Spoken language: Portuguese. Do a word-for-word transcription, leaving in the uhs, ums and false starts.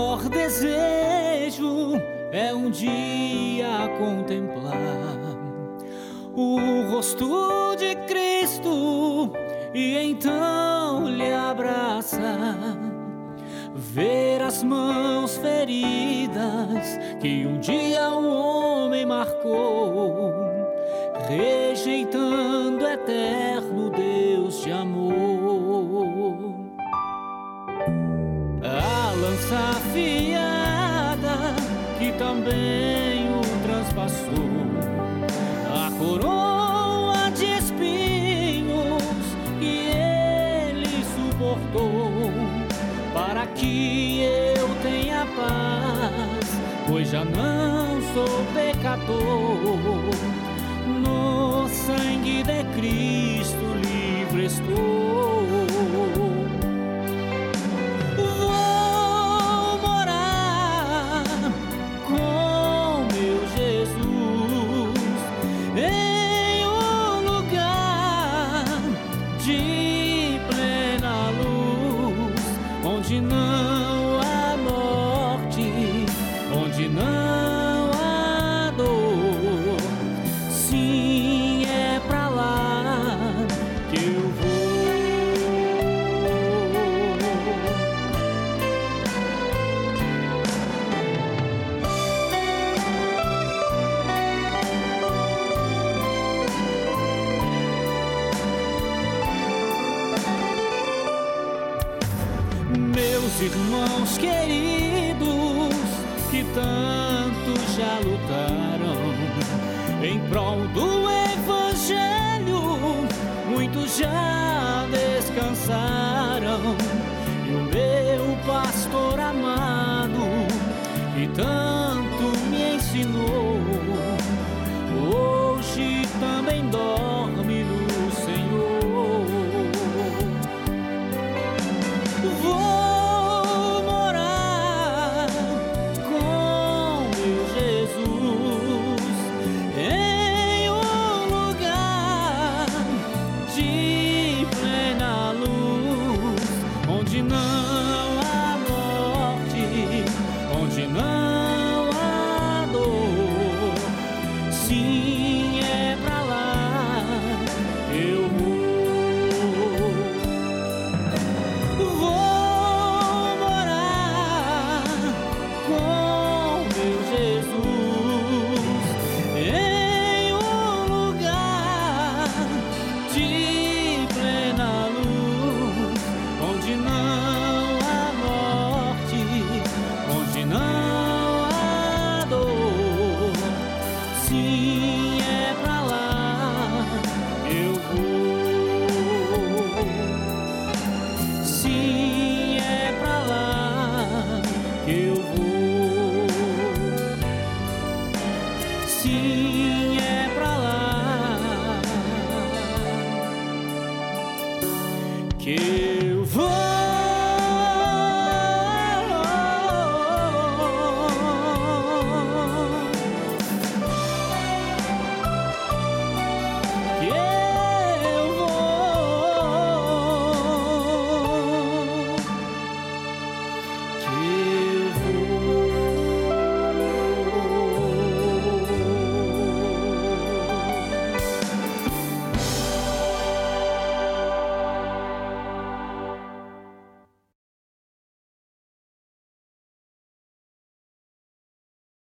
maior desejo é um dia contemplar o rosto de Cristo e então lhe abraçar, ver as mãos feridas que um dia o homem marcou, rejeitando o eterno Deus de amor. A lança afiada que também o transpassou, a coroa de espinhos que ele suportou, para que eu tenha paz, pois já não sou pecador. No sangue de Cristo livre estou. Vou morar com meu Jesus em um lugar de plena luz, onde não há morte, onde não há dor. Sim, é pra lá que eu vou. Meus irmãos queridos, que tanto já lutaram em prol do Evangelho, muitos já descansaram. E o meu pastor amado, que tanto me ensinou, hoje também dorme no Senhor. Vou morar com meu Jesus em um lugar de plena luz, onde não há morte, onde não há dor. Sim, é pra lá que eu vou. Vou morar com meu Jesus em um lugar de plena luz, onde não há morte, onde não há dor. Sim, é pra lá que eu vou. Sim, é pra lá que eu vou. Sim, é pra lá que eu vou.